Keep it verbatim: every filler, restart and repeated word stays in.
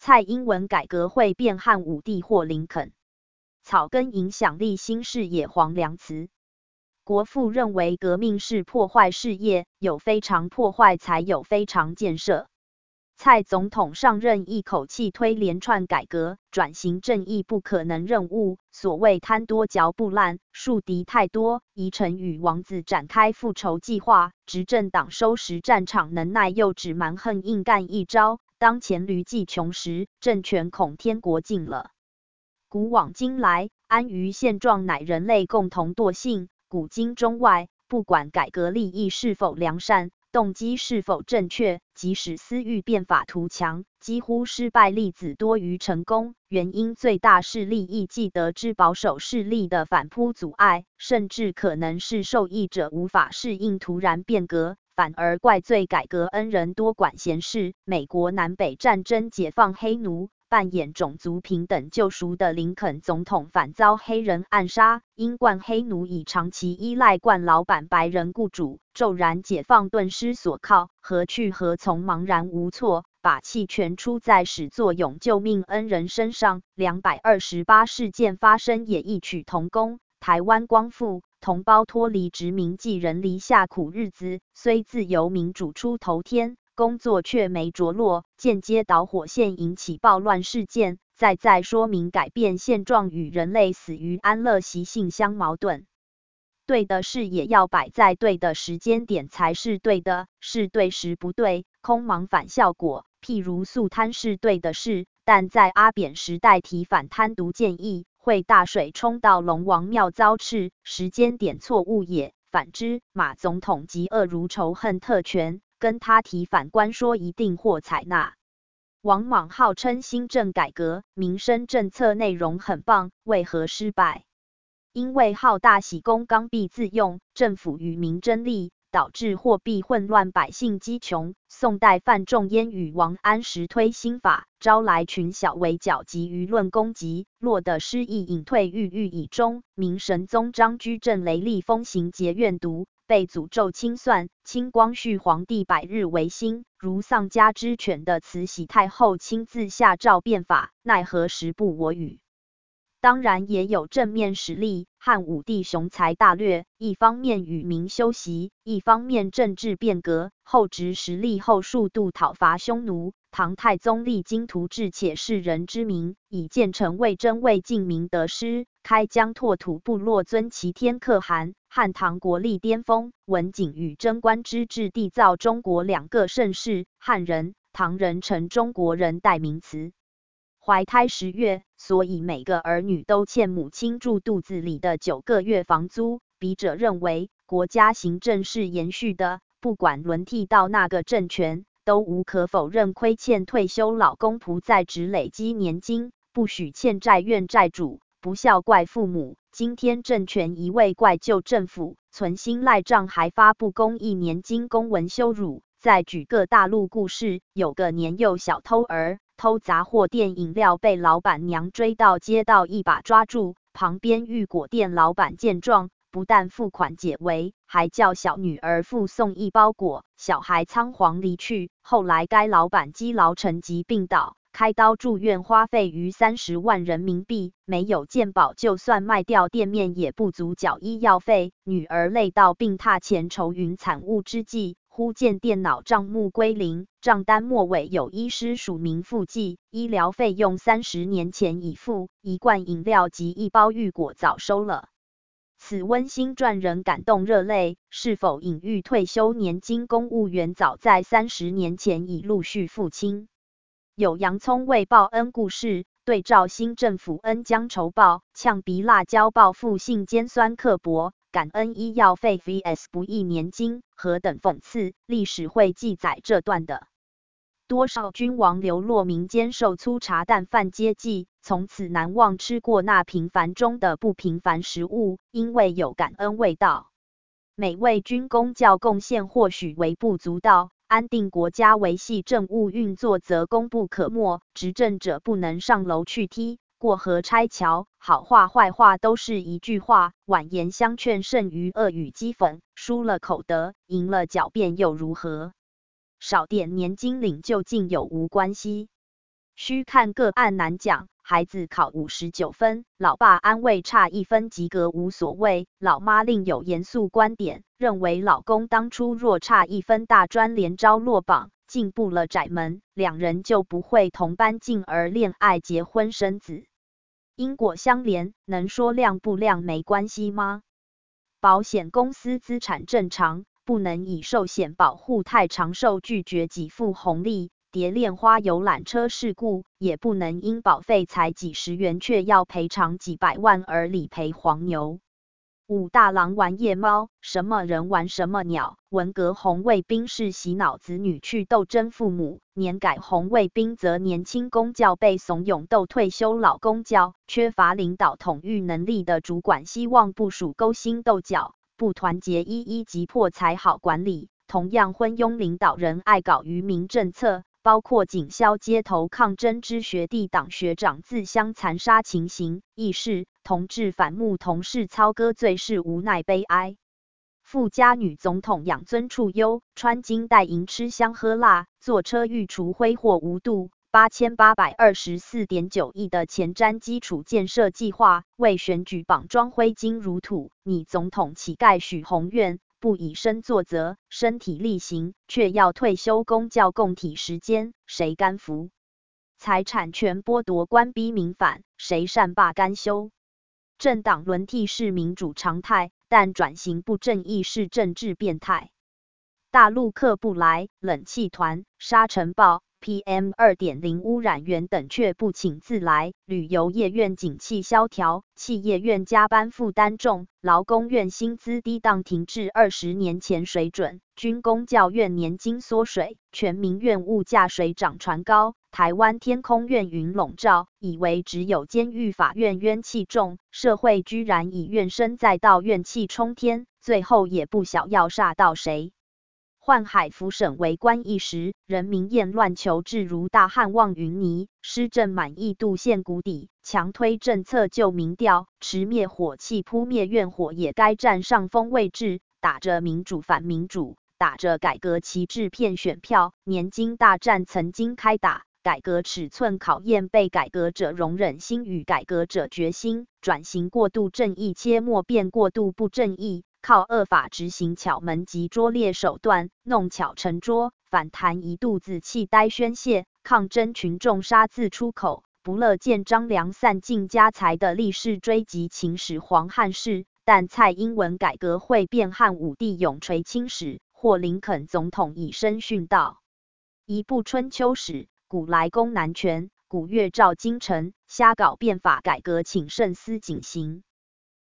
蔡英文改革会变汉武帝或林肯。草根影响力新视野黄良慈。国父认为革命是破坏事业，有非常破坏才有非常建设。蔡总统上任一口气推连串改革，转型正义不可能任务，所谓贪多嚼不烂，树敌太多，宜臣与王子展开复仇计划，执政党收拾战场能耐又只蛮横硬干一招，当前驴技穷时，政权恐天国尽了。古往今来，安于现状乃人类共同惰性，古今中外，不管改革利益是否良善，动机是否正确，即使私欲变法图强，几乎失败例子多于成功，原因最大是利益既得之保守势力的反扑阻碍，甚至可能是受益者无法适应突然变革，反而怪罪改革恩人多管闲事。美国南北战争解放黑奴，扮演种族平等救赎的林肯总统反遭黑人暗杀，因惯黑奴已长期依赖惯老板白人雇主，骤然解放顿失所靠，何去何从茫然无措，把气全出在始作俑救命恩人身上。两百二十八事件发生也异曲同工，台湾光复，同胞脱离殖民寄人篱下苦日子，虽自由民主出头天，工作却没着落，间接导火线引起暴乱事件，再再说明改变现状与人类死于安乐习性相矛盾。对的事也要摆在对的时间点才是对的，是对时不对，空忙反效果。譬如肃贪是对的事，但在阿扁时代提反贪渎建议，会大水冲到龙王庙遭斥，时间点错误也。反之，马总统嫉恶如仇恨特权，跟他提反关说一定或采纳。王莽号称新政改革，民生政策内容很棒，为何失败？因为好大喜功刚愎自用，政府与民争利，导致货币混乱，百姓饥穷。宋代范仲淹与王安石推新法，招来群小围剿及舆论攻击，落得失意隐退郁郁以终。明神宗张居正雷厉风行节怨毒，被诅咒清算。清光绪皇帝百日维新，如丧家之犬的慈禧太后亲自下诏变法，奈何时不我与。当然也有正面实例，汉武帝雄才大略，一方面与民休息，一方面政治变革，后执实力后数度讨伐匈奴。唐太宗励精图治且世人之名，以建成魏征魏晋明得失，开疆拓土部落尊其天可汗。汉唐国力巅峰，文景与贞观之治缔造中国两个盛世，汉人、唐人成中国人代名词。怀胎十月，所以每个儿女都欠母亲住肚子里的九个月房租。笔者认为，国家行政是延续的，不管轮替到那个政权，都无可否认亏欠退休老公仆在职累积年金，不许欠债怨债主，不孝怪父母。今天政权一味怪旧政府，存心赖账，还发布公益年金公文羞辱。再举个大陆故事，有个年幼小偷儿偷杂货店饮料，被老板娘追到街道，一把抓住。旁边玉果店老板见状，不但付款解围，还叫小女儿附送一包裹。小孩仓皇离去。后来该老板积劳成疾病倒，开刀住院花费逾三十万人民币，没有健保，就算卖掉店面也不足缴医药费。女儿累到病榻前愁云惨雾之际，忽见电脑账目归零，账单末尾有医师署名附记，医疗费用三十年前已付，一罐饮料及一包玉果早收了。此温馨传人感动热泪，是否隐喻退休年金公务员早在三十年前已陆续付清？有洋葱为报恩故事，对照新政府恩将仇报，呛鼻辣椒报复性尖酸刻薄，感恩医药费 vs 不义年金，何等讽刺！历史会记载这段的。多少君王流落民间，受粗茶淡饭接济，从此难忘吃过那平凡中的不平凡食物，因为有感恩味道。每位军公教贡献或许微不足道，安定国家维系政务运作则功不可没。执政者不能上楼去踢，过河拆桥，好话坏话都是一句话，婉言相劝胜于恶语讥讽。输了口德，赢了狡辩又如何？少点年金领究竟有无关系？ 需看个案难讲。孩子考五十九分，老爸安慰差一分及格无所谓。老妈另有严肃观点，认为老公当初若差一分大专连招落榜，进步了窄门，两人就不会同班进而恋爱结婚生子。因果相连，能说亮不亮没关系吗？保险公司资产正常，不能以寿险保护太长寿拒绝给付红利。蝶恋花游览车事故，也不能因保费才几十元却要赔偿几百万而理赔黄牛。武大郎玩夜猫，什么人玩什么鸟。文革红卫兵是洗脑子女去斗争父母，年改红卫兵则年轻公教被怂恿斗退休老公教。缺乏领导统御能力的主管希望部属勾心斗角，不团结一一击破才好管理。同样昏庸领导人爱搞愚民政策，包括警消街头抗争之学弟党学长自相残杀情形，亦是同志反目同事操割最是无奈悲哀。富家女总统养尊处优，穿金戴银吃香喝辣，坐车御厨挥霍无度。八千八百二十四点九亿的前瞻基础建设计划，为选举绑桩挥金如土。你总统乞丐许宏愿，不以身作则，身体力行，却要退休公教共体时间，谁甘服？财产权剥夺官逼民反，谁善罢甘休？政党轮替是民主常态，但转型不正义是政治变态。大陆客不来，冷气团、沙尘暴、P M 二点零 污染源等却不请自来，旅游业院景气萧条，企业院加班负担重，劳工院薪资低档停至二十年前水准，军公教院年金缩水，全民院物价水涨船高，台湾天空院云笼罩，以为只有监狱法院冤气重，社会居然以怨声载道，怨气冲天，最后也不晓要煞到谁。宦海浮沈为官一时，人民厌乱求治如大汉望云霓，施政满意度陷谷底，强推政策救民调，持灭火器扑灭怨火也该占上风位置，打着民主反民主，打着改革旗帜骗选票，年金大战曾经开打，改革尺寸考验被改革者容忍心与改革者决心，转型过度正义切莫变过度不正义。靠恶法执行巧门及拙劣手段，弄巧成拙，反弹一肚子气呆宣泄，抗争群众杀字出口，不乐见张良散尽家财的历史追及秦始皇汉室，但蔡英文改革会变汉武帝永垂青史，或林肯总统以身殉道。一部春秋史，古来公难全，古月照京城，瞎搞变法改革请慎思谨行。